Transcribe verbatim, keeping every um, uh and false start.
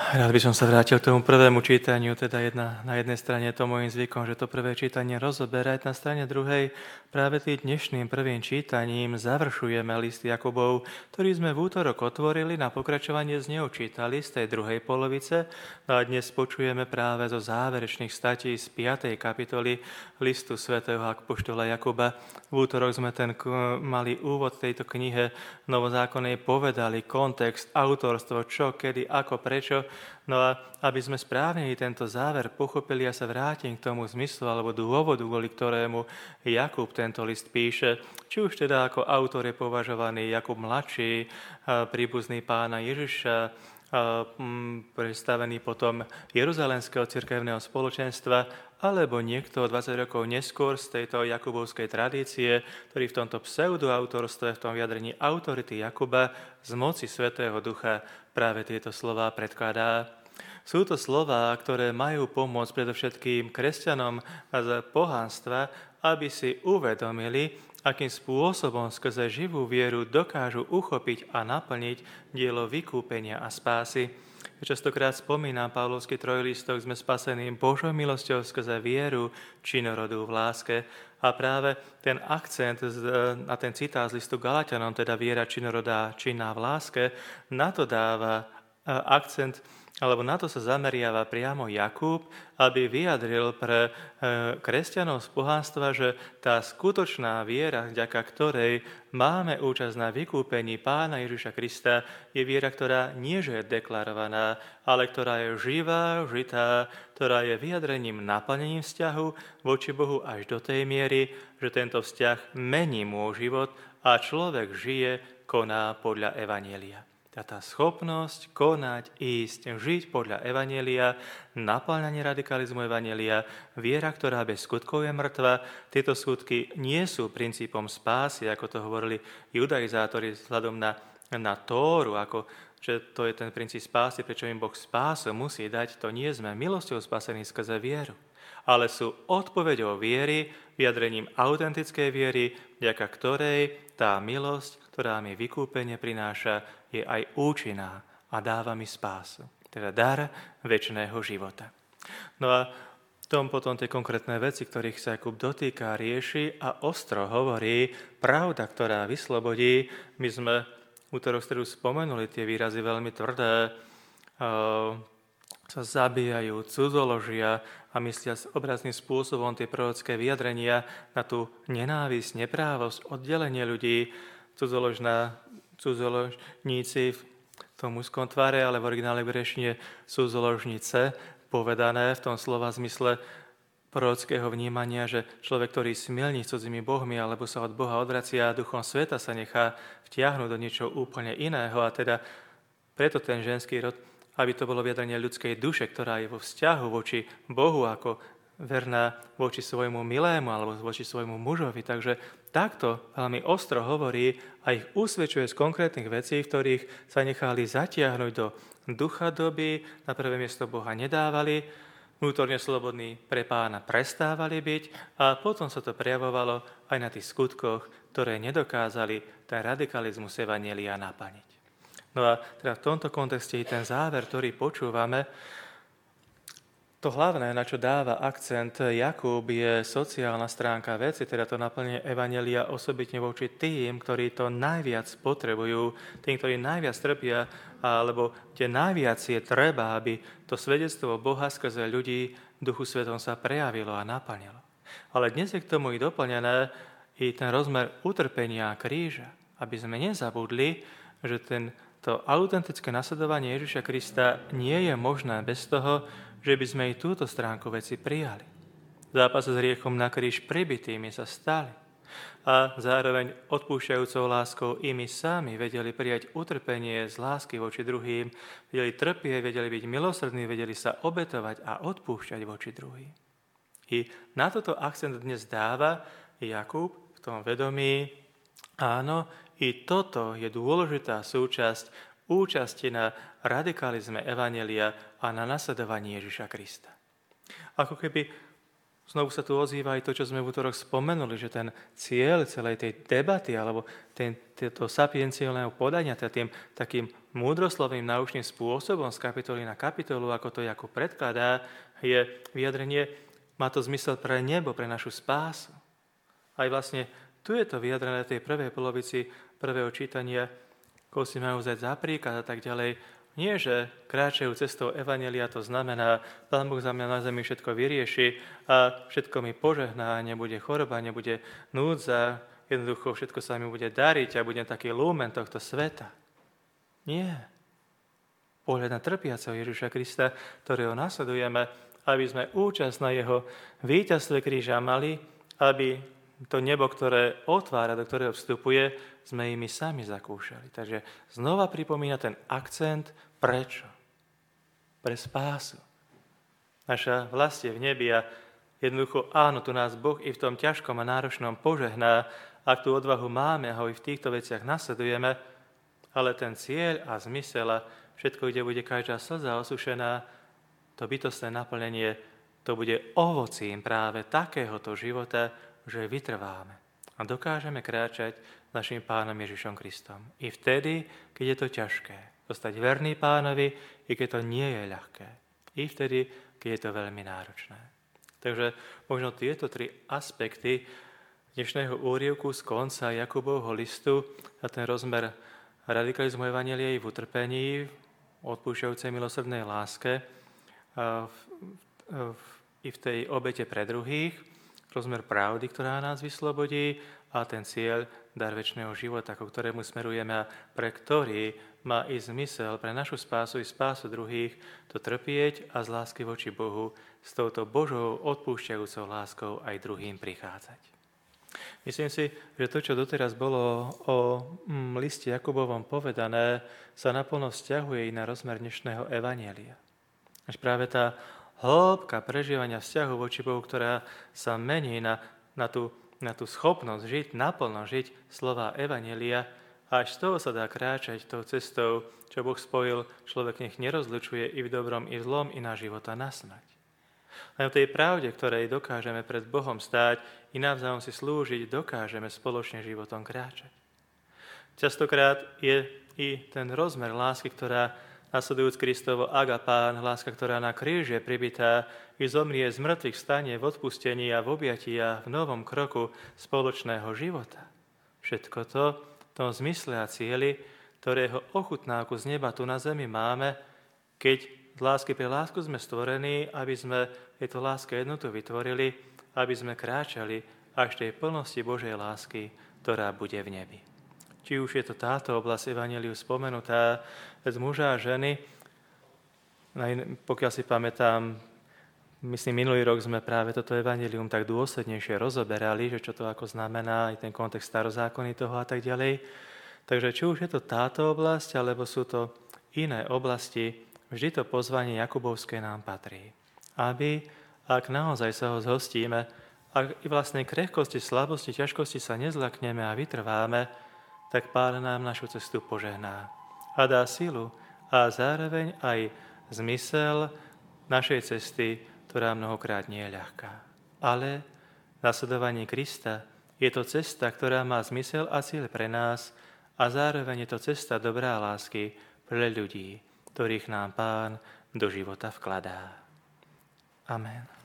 Rád by som sa vrátil k tomu prvému čítaniu, teda jedna, na jednej strane je to môjim zvykom, že to prvé čítanie rozoberať, na strane druhej práve tým dnešným prvým čítaním završujeme list Jakubov, ktorý sme v útorok otvorili, na pokračovanie z neho čítali z tej druhej polovice, no a dnes počujeme práve zo záverečných statí z piatej kapitoly listu svätého apoštola Jakuba. V útorok sme ten mali úvod tejto knihe novozákonnej, povedali kontext, autorstvo, čo, kedy, ako, prečo. No a aby sme správne tento záver pochopili, ja sa vrátim k tomu zmyslu alebo dôvodu, kvôli ktorému Jakub tento list píše. Či už teda ako autor je považovaný Jakub mladší, príbuzný pána Ježiša, predstavený potom Jeruzalemského cirkevného spoločenstva, alebo niekto dvadsať rokov neskôr z tejto jakubovskej tradície, ktorý v tomto pseudoautorstve, v tom vyjadrení autority Jakuba z moci Svätého Ducha práve tieto slová predkladá. Sú to slová, ktoré majú pomôcť predovšetkým kresťanom z pohanstva, aby si uvedomili, akým spôsobom skrze živú vieru dokážu uchopiť a naplniť dielo vykúpenia a spásy. Častokrát spomínam Pavlovský trojlistok, sme spasení Božou milosťou skrze vieru činorodú v láske. A práve ten akcent na ten citát z listu Galatianom, teda viera činorodá činná v láske, na to dáva akcent, alebo na to sa zameriava priamo Jakub, aby vyjadril pre kresťanov z pohanstva, že tá skutočná viera, vďaka ktorej máme účasť na vykúpení Pána Ježiša Krista, je viera, ktorá nie že je deklarovaná, ale ktorá je živá, žitá, ktorá je vyjadrením, naplnením vzťahu voči Bohu až do tej miery, že tento vzťah mení môj život a človek žije, koná podľa evanjelia. Tá schopnosť konať, ísť, žiť podľa evanjelia, naplňanie radikalizmu evanjelia, viera, ktorá bez skutkov je mŕtva. Tieto skutky nie sú princípom spásy, ako to hovorili judaizátori vzhľadom na, na Tóru, ako že to je ten princíp spásy, prečo im Boh spásu musí dať. To nie sme milosťou spasení skrze vieru, ale sú odpoveďou viery, vyjadrením autentickej viery, vďaka ktorej tá milosť, ktorá mi vykúpenie prináša, je aj účinná a dáva mi spásu, teda dar večného života. No a v tom potom tie konkrétne veci, ktorých sa Jakub dotýka, rieši a ostro hovorí, pravda, ktorá vyslobodí. My sme v útorok stredu spomenuli tie výrazy veľmi tvrdé, sa zabíjajú, cudzoložia a myslia s obrazným spôsobom tie prorocké vyjadrenia na tú nenávisť, neprávosť, oddelenie ľudí, cudzoložná cudzoložníci v tom úzkom tvare, ale v originále grešine cudzoložnice, povedané v tom slova zmysle prorockého vnímania, že človek, ktorý smilní s cudzými bohmi alebo sa od Boha odvracia a duchom sveta sa nechá vtiahnuť do niečo úplne iného, a teda preto ten ženský rod, aby to bolo vyjadrenie ľudskej duše, ktorá je vo vzťahu voči Bohu ako verná voči svojmu milému alebo voči svojmu mužovi. Takže takto veľmi ostro hovorí a ich usvedčuje z konkrétnych vecí, v ktorých sa nechali zatiahnuť do ducha doby, na prvé miesto Boha nedávali, vnútorne slobodní pre Pána prestávali byť a potom sa to prejavovalo aj na tých skutkoch, ktoré nedokázali ten radikalizmus evanjelia naplniť. No a teda v tomto kontexte i ten záver, ktorý počúvame, to hlavné, na čo dáva akcent Jakub, je sociálna stránka veci, teda to naplnenie evanjelia osobitne voči tým, ktorí to najviac potrebujú, tým, ktorí najviac trpia, alebo kde najviac je treba, aby to svedectvo Boha skrze ľudí v Duchu Svetom sa prejavilo a naplnilo. Ale dnes je k tomu i doplnené i ten rozmer utrpenia a kríža, aby sme nezabudli, že ten to autentické nasledovanie Ježiša Krista nie je možné bez toho, že by sme i túto stránku veci prijali. Zápas s hriechom na kríž pribitými sa stali a zároveň odpúšťajúcou láskou i my sami vedeli prijať utrpenie z lásky voči druhým, vedeli trpieť, vedeli byť milosrdní, vedeli sa obetovať a odpúšťať voči druhým. I na toto akcent dnes dáva Jakub v tom vedomí, áno, i toto je dôležitá súčasť účasti na radikalizme evanjelia a na nasledovaní Ježiša Krista. Ako keby Znovu sa tu ozýva aj to, čo sme v útorok spomenuli, že ten cieľ celej tej debaty alebo ten, to sapienciálneho podania, teda tým takým múdroslovným naučným spôsobom z kapitoly na kapitolu, ako to Jakub predkladá, je vyjadrenie, má to zmysel pre nebo, pre našu spásu. Aj vlastne tu je to vyjadrené v tej prvej polovici prvého čítania, koho si majú vzať za príklad a tak ďalej. Nie, že kráčajú cestou evanjelia, to znamená, Pán Boh za mňa na zemi všetko vyrieši a všetko mi požehná, nebude choroba, nebude núdza, jednoducho všetko sa mi bude dariť a budem taký lúmen tohto sveta. Nie. Pohľad na trpiaceho Ježiša Krista, ktorého nasledujeme, aby sme účasť na jeho víťazstve kríža mali, aby to nebo, ktoré otvára, do ktorého vstupuje, sme i my sami zakúšali. Takže znova pripomína ten akcent, prečo? Pre spásu. Naša vlast je v nebi a jednoducho áno, tu nás Boh i v tom ťažkom a náročnom požehná, ak tú odvahu máme a ho i v týchto veciach nasledujeme, ale ten cieľ a zmysel a všetko, kde bude každá slza osušená, to bytostné naplnenie, to bude ovocím práve takéhoto života, že vytrváme a dokážeme kráčať s našim Pánom Ježišom Kristom. I vtedy, keď je to ťažké. Zostať verný Pánovi, i keď to nie je ľahké. I vtedy, keď je to veľmi náročné. Takže možno tieto tri aspekty dnešného úryvku z konca Jakubovho listu a ten rozmer radikalizmu evanjelia i v utrpení, odpúšťajúcej milosrdnej láske a v, v, i v tej obete pre druhých, rozmer pravdy, ktorá nás vyslobodí a ten cieľ, dar večného života, ku ktorému smerujeme a pre ktorý má i zmysel pre našu spásu i spásu druhých to trpieť a z lásky voči Bohu s touto Božou odpúšťajúcou láskou aj druhým prichádzať. Myslím si, že to, čo doteraz bolo o mm, liste Jakubovom povedané, sa naplno vzťahuje i na rozmer dnešného evanjelia. Až práve tá hĺbka prežívania vzťahu voči Bohu, ktorá sa mení na, na, tú, na tú schopnosť žiť, naplno žiť slova evanjelia, a až z toho sa dá kráčať tou cestou, čo Boh spojil, človek nech nerozlučuje i v dobrom, i v zlom, i na života na smrť. Len v tej pravde, ktorej dokážeme pred Bohom stáť i navzájom si slúžiť, dokážeme spoločne životom kráčať. Častokrát je i ten rozmer lásky, ktorá nasledujúc Kristovo agapán, láska, ktorá na kríži je pribitá, i zomrie z mŕtvych stane v odpustení a v objatí a v novom kroku spoločného života. Všetko to v tom zmysle a cieli, ktorého ochutnávku z neba tu na zemi máme, keď z lásky pre lásku sme stvorení, aby sme tejto láske jednotu vytvorili, aby sme kráčali až tej plnosti Božej lásky, ktorá bude v nebi. Či už je to táto oblasť evanjeliu spomenutá z muža a ženy, pokiaľ si pamätám, myslím, minulý rok sme práve toto evanjelium tak dôslednejšie rozoberali, že čo to ako znamená, aj ten kontext starozákonitého a tak ďalej. Takže či už je to táto oblasť, alebo sú to iné oblasti, vždy to pozvanie Jakubovské nám patrí. Aby, ak naozaj sa ho zhostíme, ak i vlastnej krehkosti, slabosti, ťažkosti sa nezlakneme a vytrváme, tak Pán nám našu cestu požehná a dá silu a zároveň aj zmysel našej cesty, ktorá mnohokrát nie je ľahká. Ale nasledovanie Krista je to cesta, ktorá má zmysel a cieľ pre nás a zároveň je to cesta dobrá lásky pre ľudí, ktorých nám Pán do života vkladá. Amen.